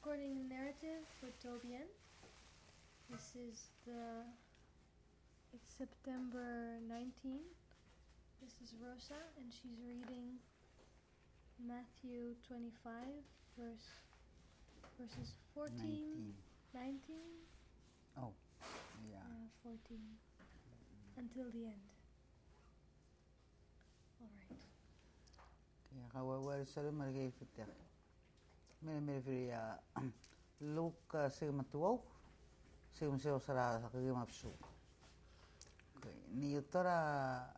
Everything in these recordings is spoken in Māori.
Recording the narrative for Tobien. It's September 19. This is Rosa, and she's reading Matthew 25, verses 14, 19. Oh, yeah. 14, until the end. All right. Kaya kawawa sa lumalagay fitter. May free look sigmatuaw. Sigmseo sara sa kagimapsu. Niyutora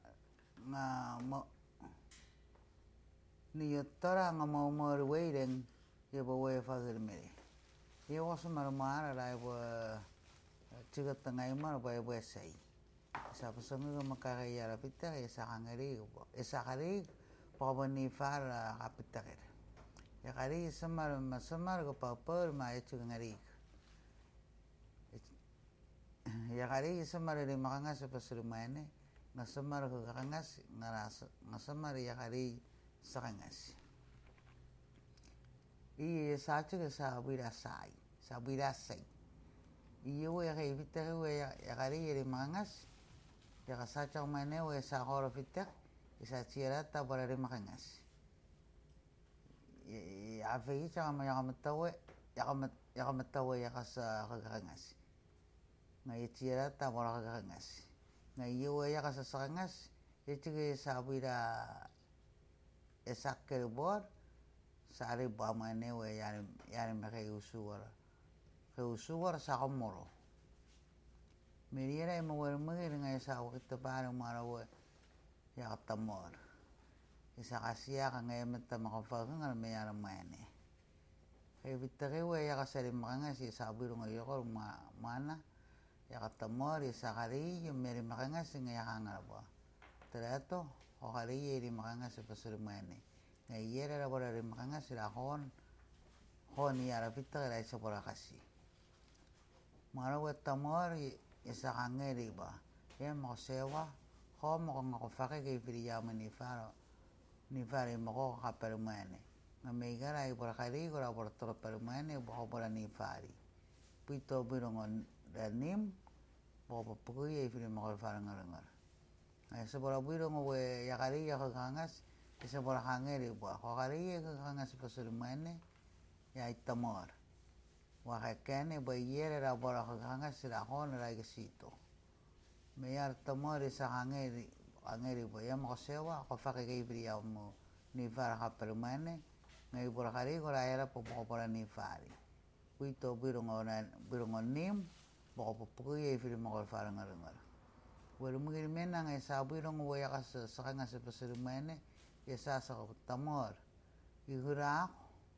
nga mau waiting yabawe fagir mere. Ye was marmara I wa chigatangay mar ba wesay. Sa pasango makakayara fitter sa hangari sa hari pabani far kapitaker. Yakari samar go papur ma echungari. Yakari samar ri makangas pasurumane ngasamar go kangas ngasamar yakari sakangas. I sachu sa birasai. Iyo yakari fitter yakari ri makangas yakasacha mane we sa horo fitter isa chirata para ri makangas. Afei chama yakamatawe yakasa kakangas. Ngai chirata para kakangas. Ngai yo yakasa sakangas echige sabira esakker bor sare bamane we yani makai usuwar sa komoro. Meriera mo magi ngai sa wakita para marawe yakatamor. Isa kasya ka ngayon matamakapag nga mayara mane. Kaya bitake we yakasari makangas sabi ro ngayon mana yakatamor isa kari yung meri makangas ngayakanga ba. Terato o kari yeri makangas pasuri mane. Ngayera ra bara ri makangas ra hon yara bitake ra isa pora kasi. Marawe tamor isa kangeri ba. Yan mo sewa ho mo ngakofake kay piliyaman ni fare mo kapermane nga megara por kari gora por tro permane bo por ni fari pito birongon danim bo po ye fire mo fare ngar ay se por birongo we yakari yakangas se por hangeri bo kari yakangas permane ya itamor wa hakane bo yere ra por yakangas ra hon ra gesito me yar tamor sa hangeri angeri bo ya mo sewa ko fa ke ibria mo ni fara ha permane ngai por hari ko era po por ni fari kuito birongon nim bo po ye firi mo fara ngar wel mo gir mena ngai sa birong wo ya kas sa nga se permane ya sa tamor igura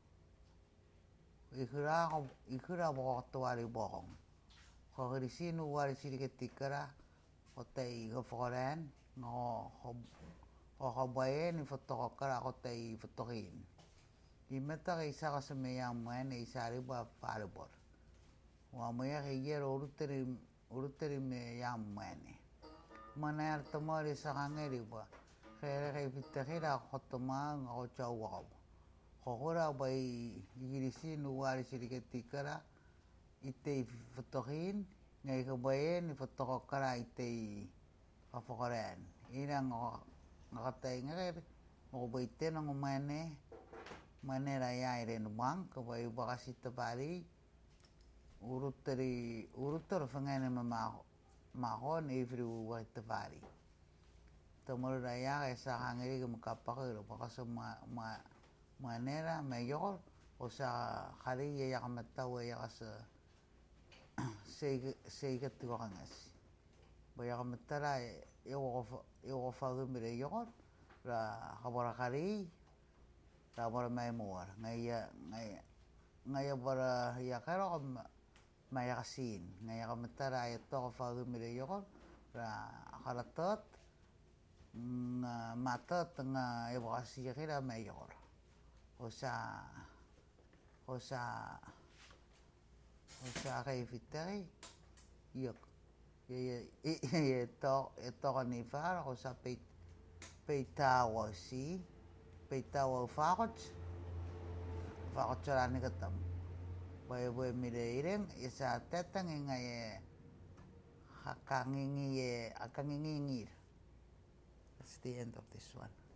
bo to ari bo ko risinu wari sirike tikara hotai go foren no ho bae ni foto kara hotai fotokin imeta ga isa ka semeya mane isari ba falbor wa moya ge yero uruteri me yam mane manar tomori sa ngeri ba khere ge fitahira hotoma ngo chawa ho hora bai girisi nu wari siriketi kara ite fotokin ngai ko bae ni foto kara ite afokoran irang ngakatay ngere mo baite nang manera ya ire no bank ko bai bakasi tabari urutter fangane ma ho ni fru wa tabari tomor raya esa hangeri ko makapakiro bakaso manera mayor o sa khari ya kamataw ya kas seigat tuangas baya kamatara yo fagu mire yogor ra habara kari ra bara mai muar ngaya bara ya karo maya kasin ngaya kamatara to fagu mire yogor ra halatot matot nga yo kasi kira mayor osa kay fitay yok to ni far o sa peitawa si 被到发过去，发过去了那个灯， Bae mireireng isa tetang ingaye hakangingir. That's the end of this one.